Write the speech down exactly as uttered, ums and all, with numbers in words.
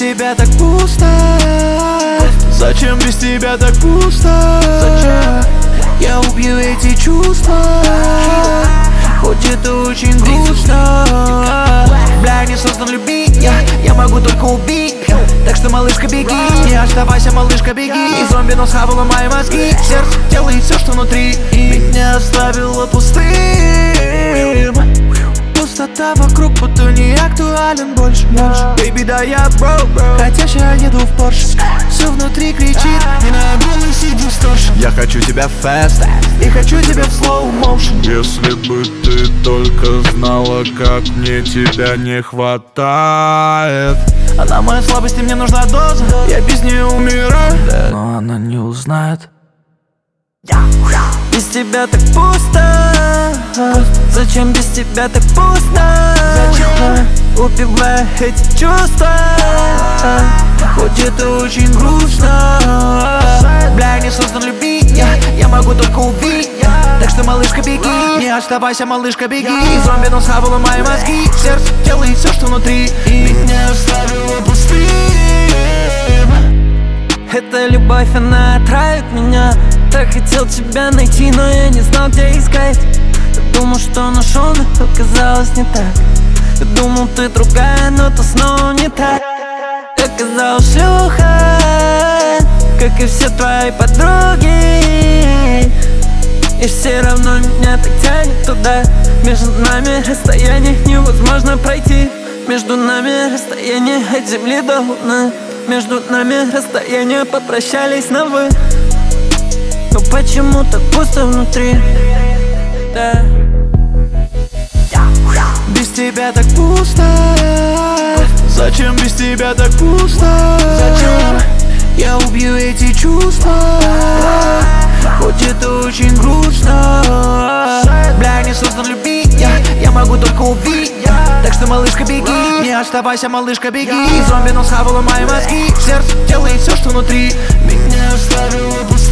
тебя так пусто? Зачем без тебя так пусто? Зачем? Я убью эти чувства, хоть это очень грустно. Бля, не создан любить, я, я могу только убить. Так что, малышка, беги, не оставайся, малышка, беги. И зомби, но схавала мои мозги. Сердце делает все, что внутри, меня оставило пустым. Пустота вокруг, будто не актуален больше, больше. Baby, да я бро, хотя я еду в Porsche. Все внутри кричит, не на белый сиди сторож. Я хочу тебя fast, и хочу тебя в slow motion. Если бы ты только знала, как мне тебя не хватает. Она моя слабость, и мне нужна доза. Я без нее умираю, но она не узнает. Без тебя так пусто. Зачем без тебя так пусто? Зачем? Убивая эти чувства, хоть это очень грустно. Бля, не создан любить, я, я могу только убить. Так что, малышка, беги, не оставайся, малышка, беги. И зомби, но схавала мои мозги. Сердце делает все, что внутри, меня оставило пустым. Эта любовь, она отравит меня. Так хотел тебя найти, но я не знал, где искать. Я думал, что нашел, но оказалось не так. Я думал, ты другая, но ты снова не так. Оказалась шлюха, как и все твои подруги. И все равно меня так тянет туда. Между нами расстояние невозможно пройти. Между нами расстояние от земли до луны. Между нами расстояние, попрощались на вы. Но почему так пусто внутри? Да. Без тебя так пусто. Зачем без тебя так пусто? Зачем? Я убью эти чувства, хоть это очень грустно. Бля, не создан любить, я, я могу только убить. Так что, малышка, беги, не оставайся, малышка, беги. И зомби, но схавала мои мозги. Сердце делает все, что внутри, меня оставило пустым.